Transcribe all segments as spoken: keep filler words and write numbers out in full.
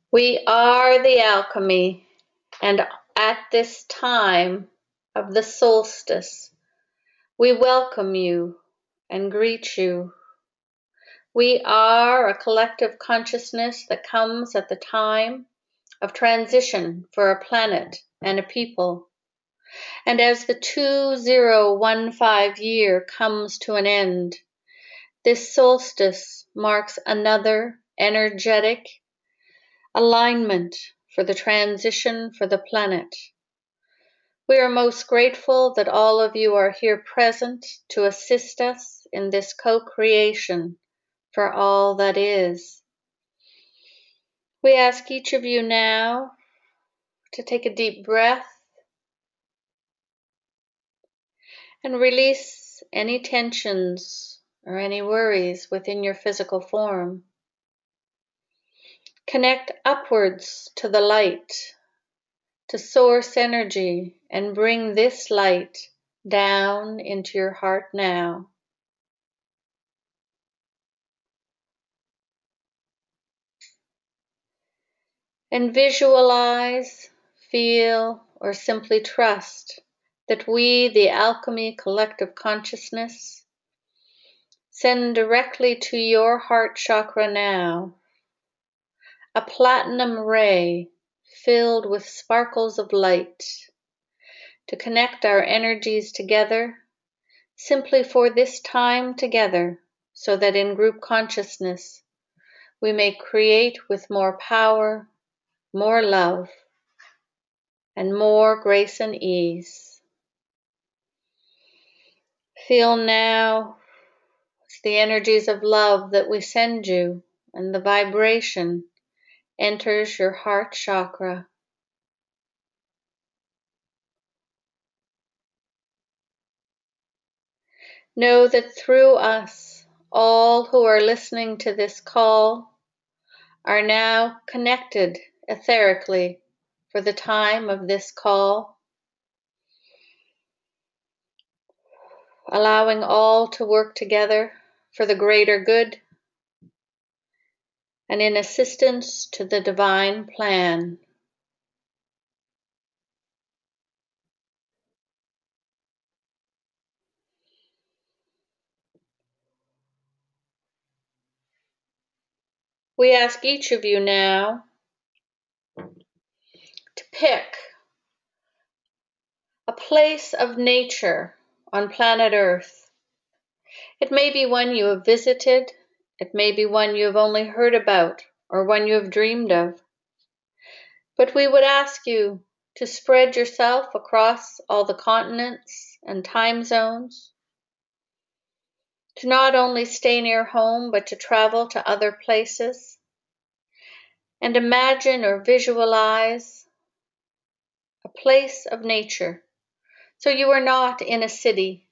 We are the alchemy, and at this time of the solstice, we welcome you and greet you. We are a collective consciousness that comes at the time of transition for a planet and a people. And as the two thousand fifteen year comes to an end, this solstice marks another energetic alignment for the transition for the planet. We are most grateful that all of you are here present to assist us in this co-creation for all that is. We ask each of you now to take a deep breath and release any tensions or any worries within your physical form. Connect upwards to the light, to source energy, and bring this light down into your heart now. And visualize, feel, or simply trust that we, the Alchemy Collective Consciousness, send directly to your heart chakra now a platinum ray filled with sparkles of light to connect our energies together simply for this time together, so that in group consciousness we may create with more power, more love, and more grace and ease. Feel now the energies of love that we send you, and the vibration enters your heart chakra. Know that through us, all who are listening to this call are now connected etherically for the time of this call, allowing all to work together for the greater good and in assistance to the divine plan. We ask each of you now to pick a place of nature on planet Earth. It may be one you have visited, it may be one you have only heard about, or one you have dreamed of. But we would ask you to spread yourself across all the continents and time zones, to not only stay near home, but to travel to other places, and imagine or visualize a place of nature. So you are not in a city.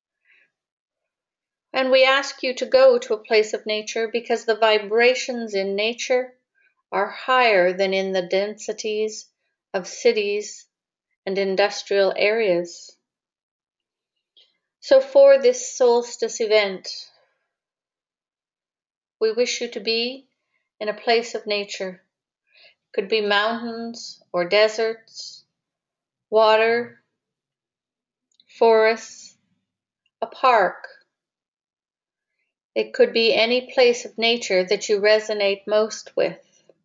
And we ask you to go to a place of nature because the vibrations in nature are higher than in the densities of cities and industrial areas. So for this solstice event, we wish you to be in a place of nature. It could be mountains or deserts, water, forests, a park. It could be any place of nature that you resonate most with.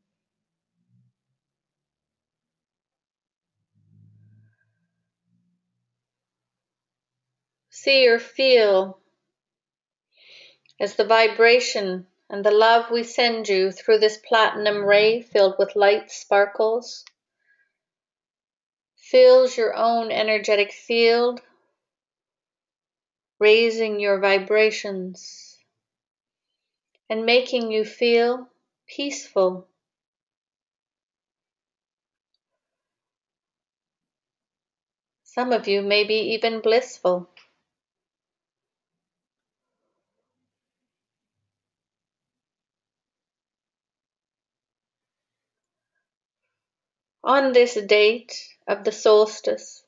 See or feel as the vibration and the love we send you through this platinum ray filled with light sparkles fills your own energetic field, raising your vibrations and making you feel peaceful. Some of you may be even blissful. On this date of the solstice,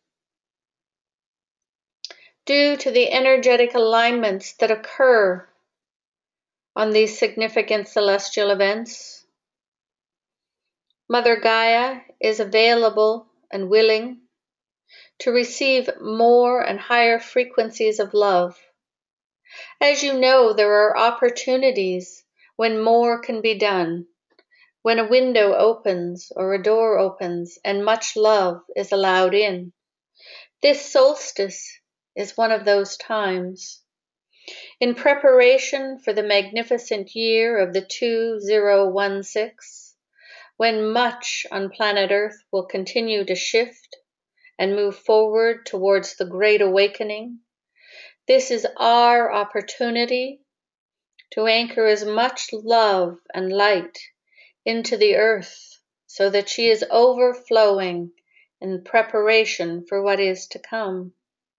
due to the energetic alignments that occur on these significant celestial events, Mother Gaia is available and willing to receive more and higher frequencies of love. As you know, there are opportunities when more can be done, when a window opens or a door opens and much love is allowed in. This solstice is one of those times. In preparation for the magnificent year of the two thousand sixteen, when much on planet Earth will continue to shift and move forward towards the Great Awakening, this is our opportunity to anchor as much love and light into the Earth so that she is overflowing in preparation for what is to come.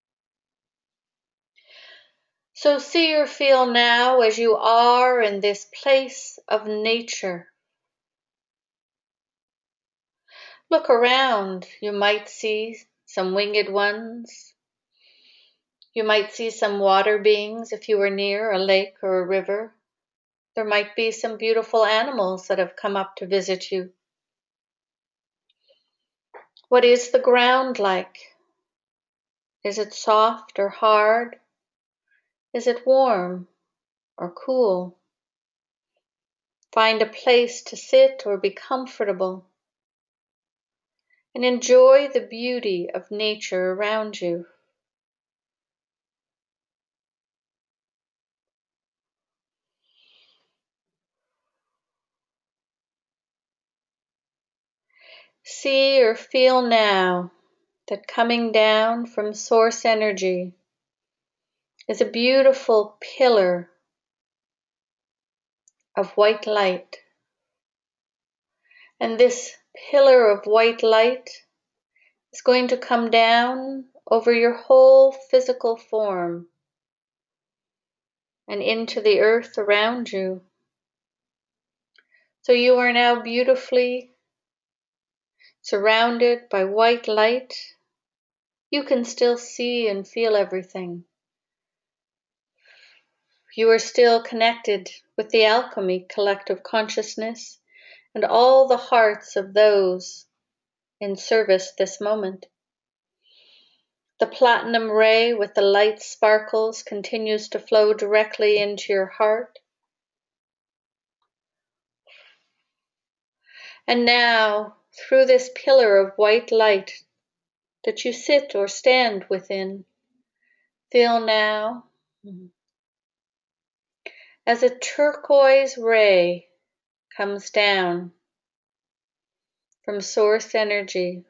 So see or feel now as you are in this place of nature. Look around. You might see some winged ones. You might see some water beings if you were near a lake or a river. There might be some beautiful animals that have come up to visit you. What is the ground like? Is it soft or hard? Is it warm or cool? Find a place to sit or be comfortable and enjoy the beauty of nature around you. See or feel now that coming down from source energy is a beautiful pillar of white light. And this pillar of white light is going to come down over your whole physical form and into the earth around you. So you are now beautifully surrounded by white light. You can still see and feel everything. You are still connected with the alchemy collective consciousness and all the hearts of those in service this moment. The platinum ray with the light sparkles continues to flow directly into your heart. And now, through this pillar of white light that you sit or stand within, feel now as a turquoise ray comes down from source energy.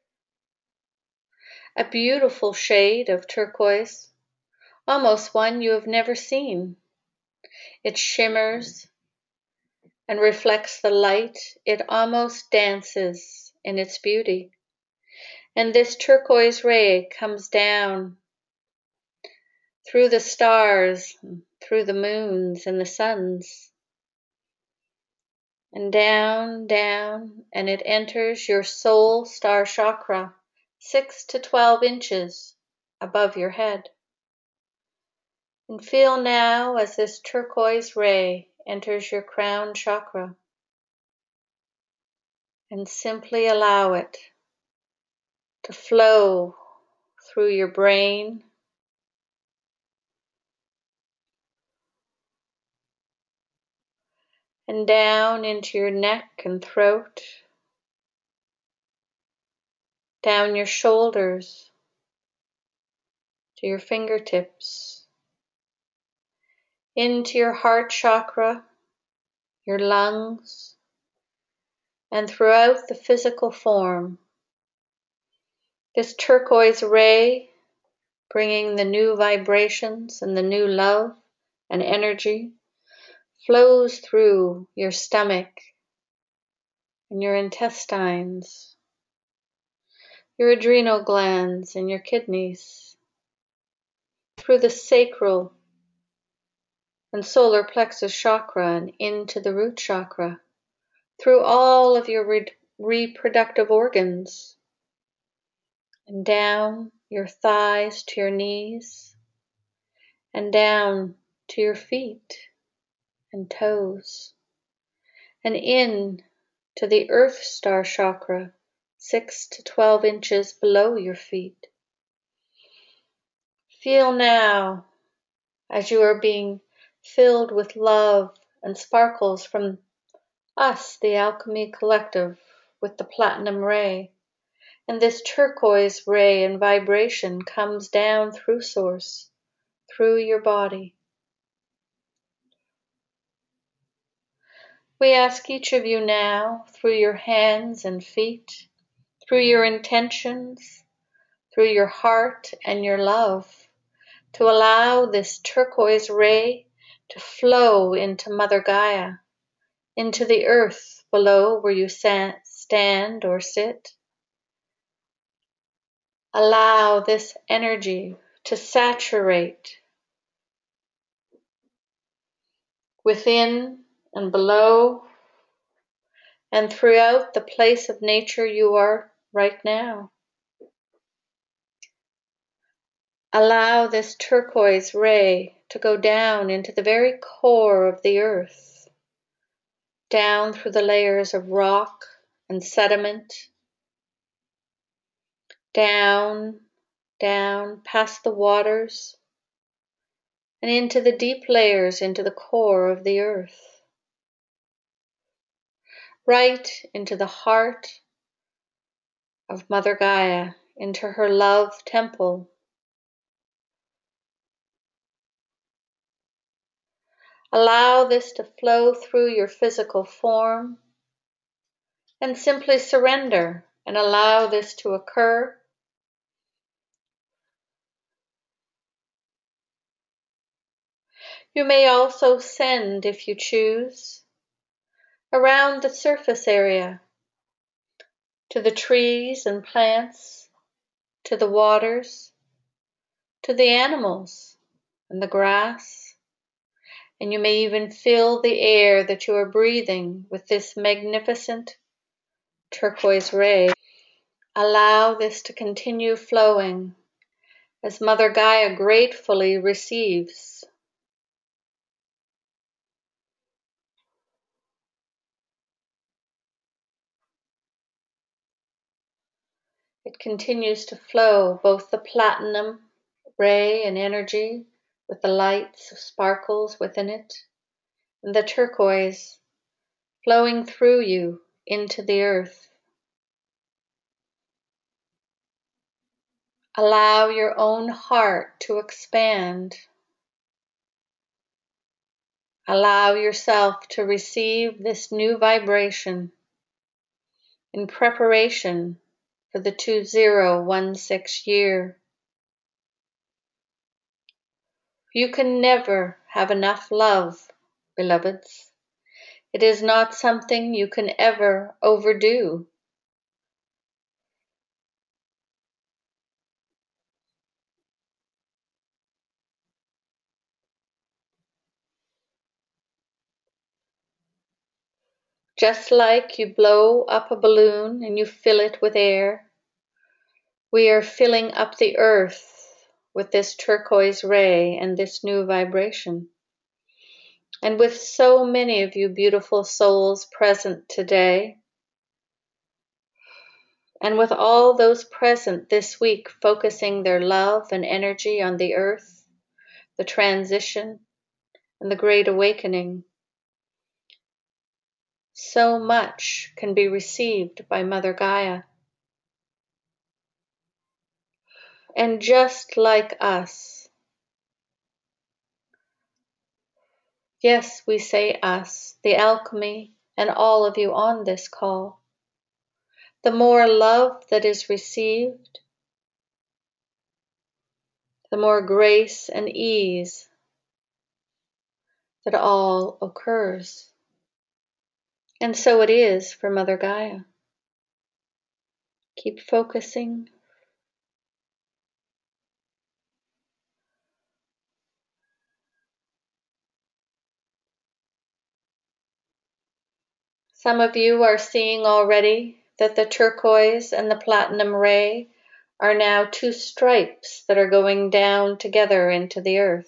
A beautiful shade of turquoise, almost one you have never seen. It shimmers and reflects the light. It almost dances in its beauty. And this turquoise ray comes down through the stars, through the moons and the suns, and down, down, and it enters your soul star chakra, six to twelve inches above your head. And feel now as this turquoise ray enters your crown chakra, and simply allow it to flow through your brain, and down into your neck and throat, down your shoulders to your fingertips, into your heart chakra, your lungs, and throughout the physical form. This turquoise ray, bringing the new vibrations and the new love and energy, flows through your stomach and your intestines, your adrenal glands and your kidneys, through the sacral and solar plexus chakra and into the root chakra, through all of your re- reproductive organs, and down your thighs to your knees, and down to your feet and toes, and in to the Earth Star chakra, six to twelve inches below your feet. Feel now as you are being filled with love and sparkles from us, the Alchemy Collective, with the Platinum Ray. And this turquoise ray and vibration comes down through Source, through your body. We ask each of you now, through your hands and feet, through your intentions, through your heart and your love, to allow this turquoise ray to flow into Mother Gaia, into the earth below where you stand or sit. Allow this energy to saturate within and below and throughout the place of nature you are right now. Allow this turquoise ray to go down into the very core of the earth, down through the layers of rock and sediment, down, down, past the waters, and into the deep layers, into the core of the earth, right into the heart of Mother Gaia, into her love temple. Allow this to flow through your physical form and simply surrender and allow this to occur. You may also send, if you choose, around the surface area, to the trees and plants, to the waters, to the animals and the grass, and you may even fill the air that you are breathing with this magnificent turquoise ray. Allow this to continue flowing as Mother Gaia gratefully receives. It continues to flow, both the platinum ray and energy with the lights of sparkles within it, and the turquoise flowing through you into the earth. Allow your own heart to expand. Allow yourself to receive this new vibration in preparation for the two thousand sixteen year. You can never have enough love, beloveds. It is not something you can ever overdo. Just like you blow up a balloon and you fill it with air, we are filling up the earth with this turquoise ray and this new vibration. And with so many of you beautiful souls present today, and with all those present this week focusing their love and energy on the earth, the transition, and the great awakening, so much can be received by Mother Gaia. And just like us, yes, we say us, the alchemy, and all of you on this call, the more love that is received, the more grace and ease that all occurs. And so it is for Mother Gaia. Keep focusing. Some of you are seeing already that the turquoise and the platinum ray are now two stripes that are going down together into the earth.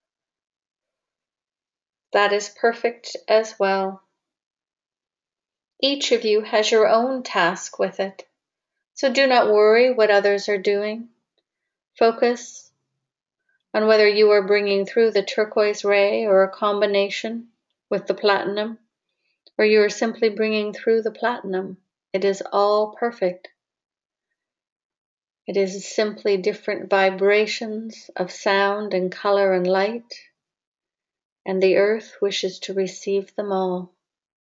That is perfect as well. Each of you has your own task with it, so do not worry what others are doing. Focus on whether you are bringing through the turquoise ray or a combination with the platinum, or you are simply bringing through the platinum. It is all perfect. It is simply different vibrations of sound and color and light, and the earth wishes to receive them all.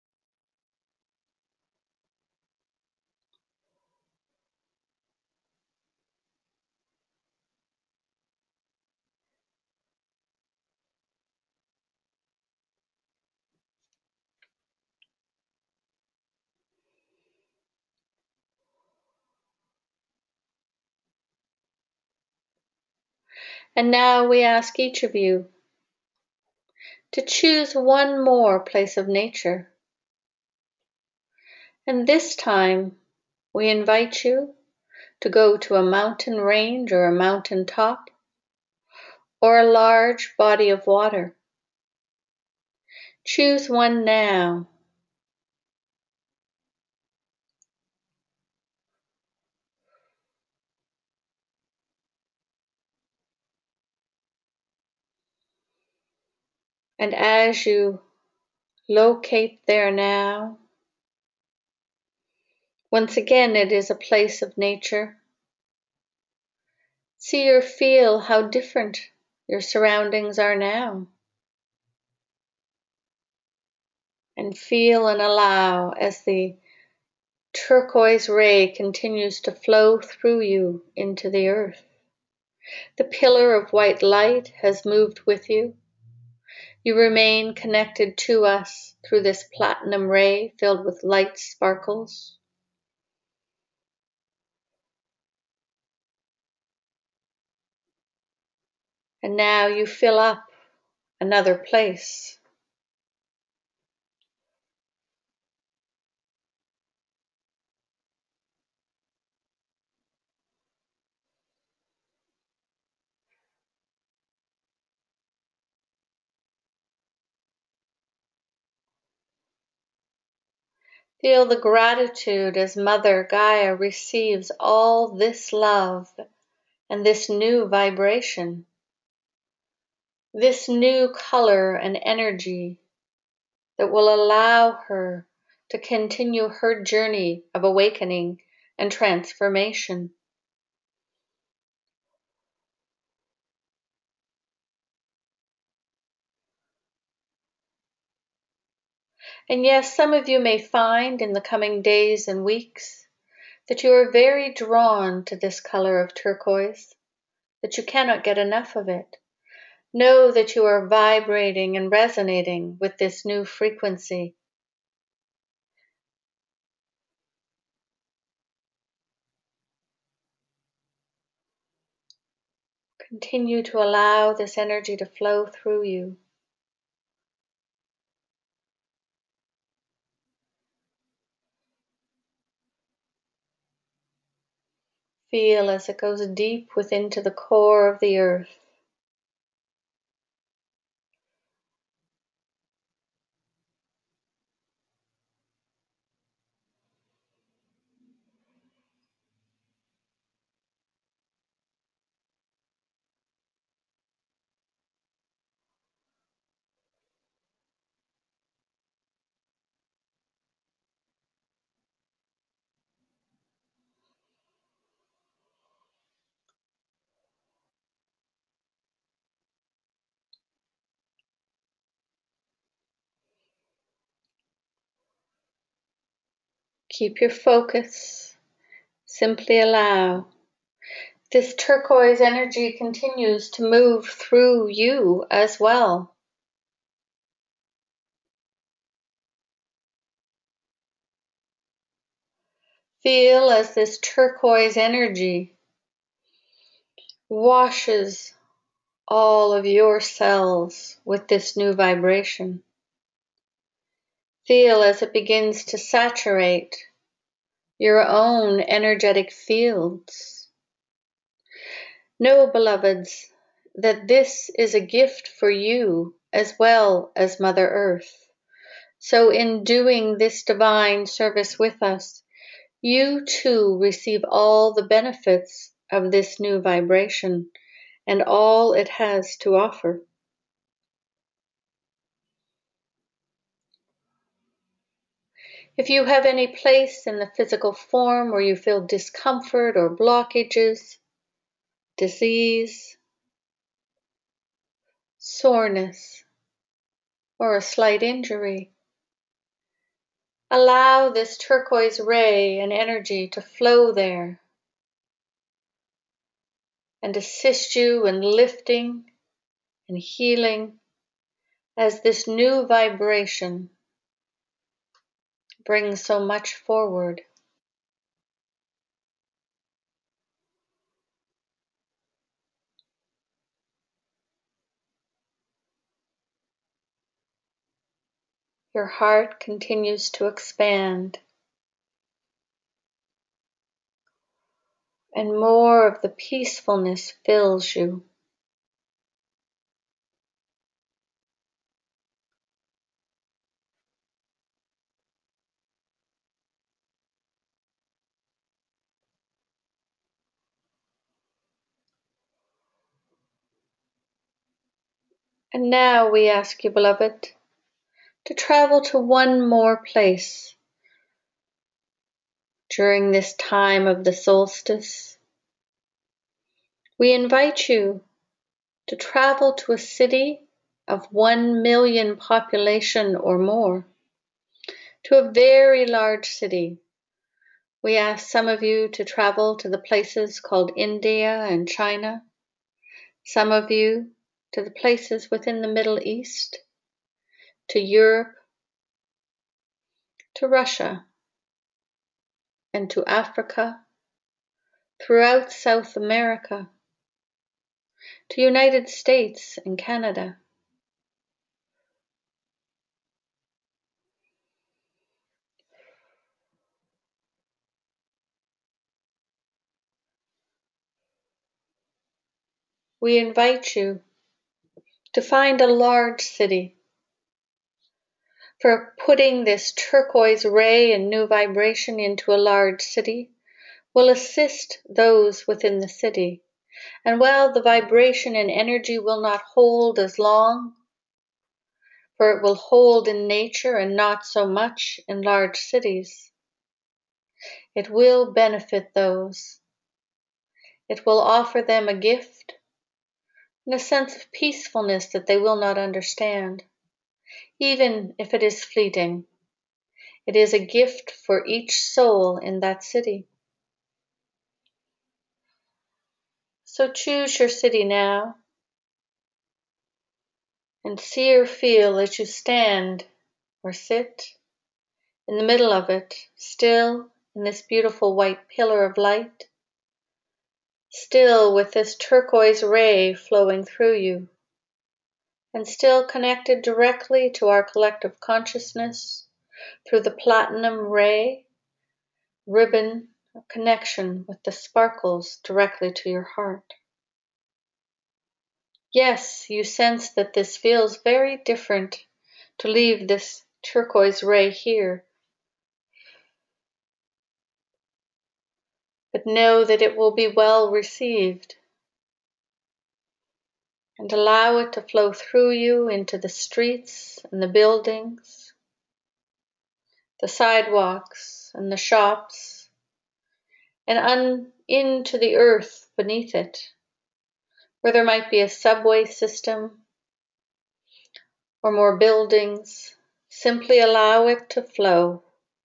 And now we ask each of you to choose one more place of nature. And this time we invite you to go to a mountain range or a mountain top or a large body of water. Choose one now. And as you locate there now, once again it is a place of nature. See or feel how different your surroundings are now. And feel and allow as the turquoise ray continues to flow through you into the earth. The pillar of white light has moved with you. You remain connected to us through this platinum ray filled with light sparkles. And now you fill up another place. Feel the gratitude as Mother Gaia receives all this love and this new vibration, this new color and energy that will allow her to continue her journey of awakening and transformation. And yes, some of you may find in the coming days and weeks that you are very drawn to this color of turquoise, that you cannot get enough of it. Know that you are vibrating and resonating with this new frequency. Continue to allow this energy to flow through you. Feel as it goes deep within to the core of the earth. Keep your focus. Simply allow. This turquoise energy continues to move through you as well. Feel as this turquoise energy washes all of your cells with this new vibration. Feel as it begins to saturate your own energetic fields. Know, beloveds, that this is a gift for you as well as Mother Earth. So in doing this divine service with us, you too receive all the benefits of this new vibration and all it has to offer. If you have any place in the physical form where you feel discomfort or blockages, disease, soreness, or a slight injury, allow this turquoise ray and energy to flow there and assist you in lifting and healing as this new vibration brings so much forward. Your heart continues to expand, and more of the peacefulness fills you. And now we ask you, beloved, to travel to one more place during this time of the solstice. We invite you to travel to a city of one million population or more, to a very large city. We ask some of you to travel to the places called India and China, some of you to the places within the Middle East, to Europe, to Russia, and to Africa, throughout South America, to United States and Canada. We invite you to find a large city, for putting this turquoise ray and new vibration into a large city will assist those within the city. And while the vibration and energy will not hold as long, for it will hold in nature and not so much in large cities, it will benefit those. It will offer them a gift and a sense of peacefulness that they will not understand, even if it is fleeting. It is a gift for each soul in that city. So choose your city now, and see or feel as you stand or sit in the middle of it, still in this beautiful white pillar of light, still with this turquoise ray flowing through you, and still connected directly to our collective consciousness through the platinum ray ribbon of connection with the sparkles directly to your heart. Yes, you sense that this feels very different to leave this turquoise ray here. But know that it will be well received, and allow it to flow through you into the streets and the buildings, the sidewalks and the shops, and un- into the earth beneath it, where there might be a subway system or more buildings. Simply allow it to flow.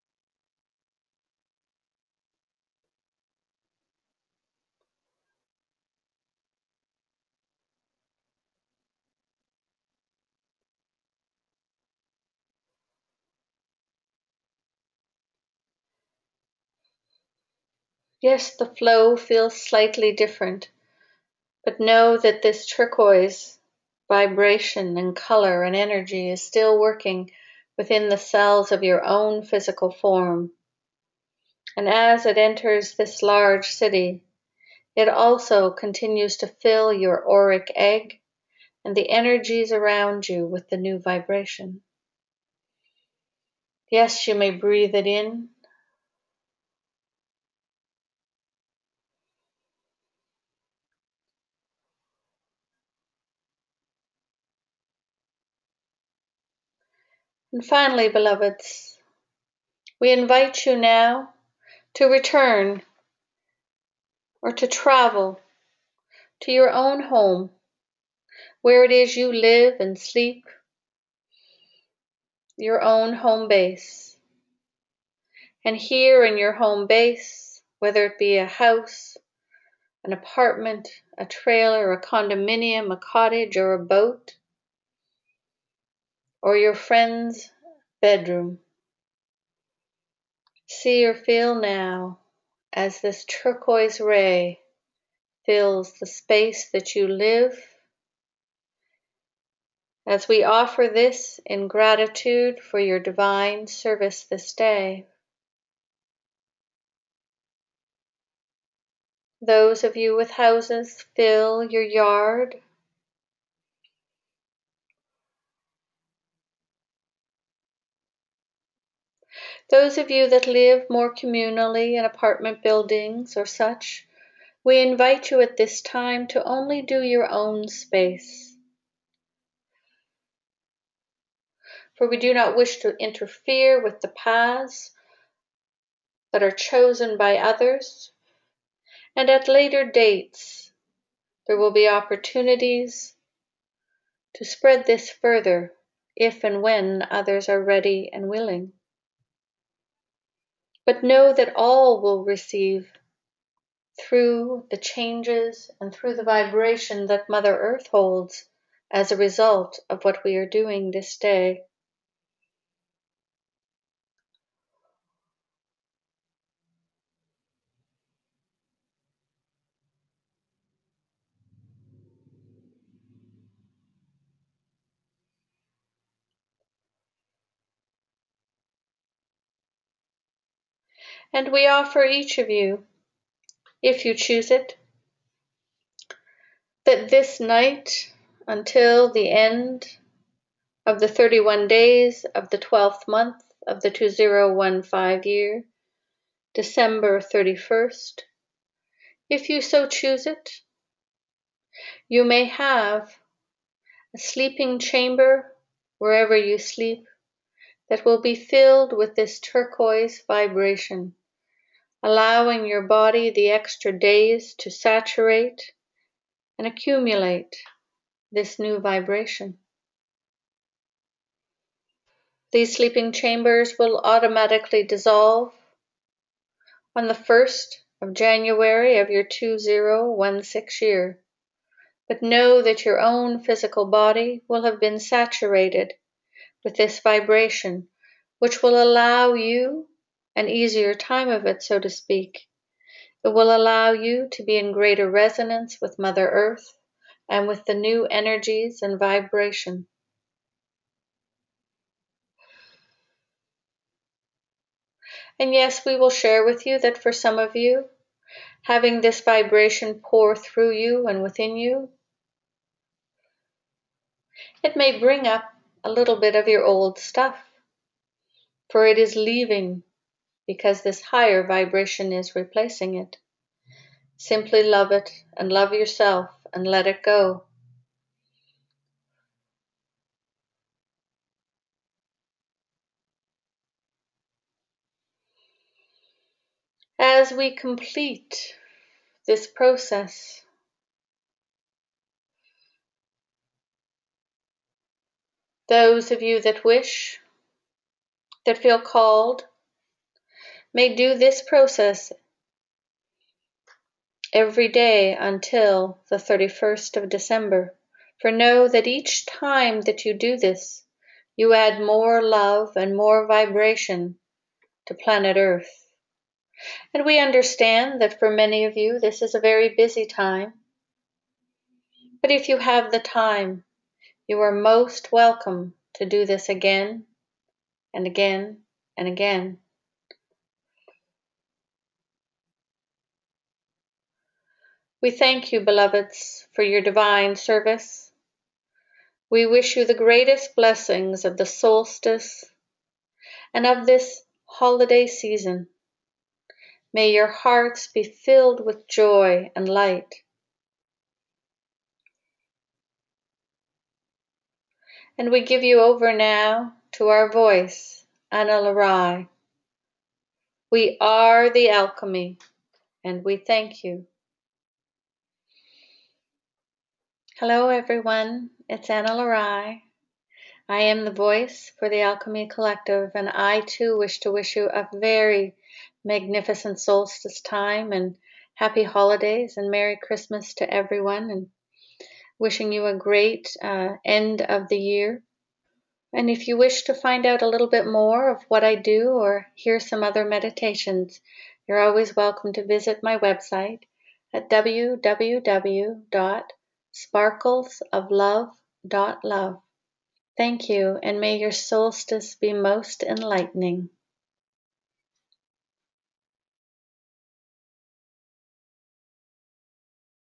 Yes, the flow feels slightly different, but know that this turquoise vibration and color and energy is still working within the cells of your own physical form. And as it enters this large city, it also continues to fill your auric egg and the energies around you with the new vibration. Yes, you may breathe it in. And finally, beloveds, we invite you now to return or to travel to your own home, where it is you live and sleep, your own home base. And here in your home base, whether it be a house, an apartment, a trailer, a condominium, a cottage, or a boat, or your friend's bedroom, see or feel now as this turquoise ray fills the space that you live, as we offer this in gratitude for your divine service this day. Those of you with houses, fill your yard. Those of you that live more communally in apartment buildings or such, we invite you at this time to only do your own space. For we do not wish to interfere with the paths that are chosen by others, and at later dates there will be opportunities to spread this further if and when others are ready and willing. But know that all will receive through the changes and through the vibration that Mother Earth holds as a result of what we are doing this day. And we offer each of you, if you choose it, that this night until the end of the thirty-one days of the twelfth month of the two thousand fifteen year, December thirty-first, if you so choose it, you may have a sleeping chamber wherever you sleep that will be filled with this turquoise vibration, allowing your body the extra days to saturate and accumulate this new vibration. These sleeping chambers will automatically dissolve on the first of January of your two thousand sixteen year. But know that your own physical body will have been saturated with this vibration, which will allow you an easier time of it, so to speak. It will allow you to be in greater resonance with Mother Earth and with the new energies and vibration. And yes, we will share with you that for some of you, having this vibration pour through you and within you, it may bring up a little bit of your old stuff, for it is leaving because this higher vibration is replacing it. Simply love it and love yourself and let it go. As we complete this process, those of you that wish, that feel called, may do this process every day until the thirty-first of December. For know that each time that you do this, you add more love and more vibration to planet Earth. And we understand that for many of you, this is a very busy time. But if you have the time, you are most welcome to do this again and again and again. We thank you, beloveds, for your divine service. We wish you the greatest blessings of the solstice and of this holiday season. May your hearts be filled with joy and light. And we give you over now to our voice, Analarai. We are the alchemy, and we thank you. Hello, everyone. It's Analarai. I am the voice for the Alchemy Collective, and I too wish to wish you a very magnificent solstice time and happy holidays and Merry Christmas to everyone, and wishing you a great uh, end of the year. And if you wish to find out a little bit more of what I do or hear some other meditations, you're always welcome to visit my website at w w w dot sparkles of love dot love. Thank you, and may your solstice be most enlightening.